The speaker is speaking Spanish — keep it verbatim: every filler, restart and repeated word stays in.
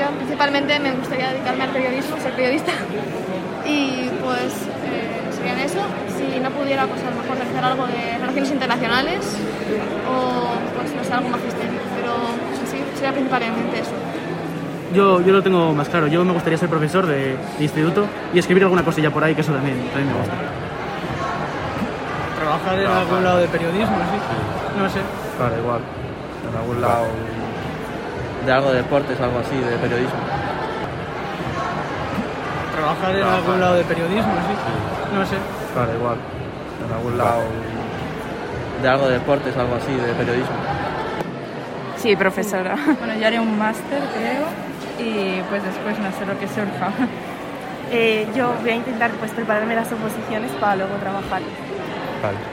principalmente me gustaría dedicarme al periodismo, ser periodista. Y pues eh, serían eso. Si no pudiera, pues a lo mejor realizar algo de relaciones internacionales o pues no sé, algo magisterio. Pero sí, sería principalmente eso. Yo, yo lo tengo más claro. Yo me gustaría ser profesor de, de instituto y escribir alguna cosilla por ahí, que eso también, también me gusta. Trabajar en Trabajar. algún lado de periodismo, sí. No sé. Claro, igual. En algún lado de algo de deportes, algo así, de periodismo. Trabajar en Trabajar. algún lado de periodismo, sí. No sé. Claro, igual. En algún lado de algo de deportes, algo así, de periodismo. Sí, profesora. Bueno, yo haré un máster, creo, y pues después no sé lo que surja. Eh, yo voy a intentar pues prepararme las oposiciones para luego trabajar. Vale.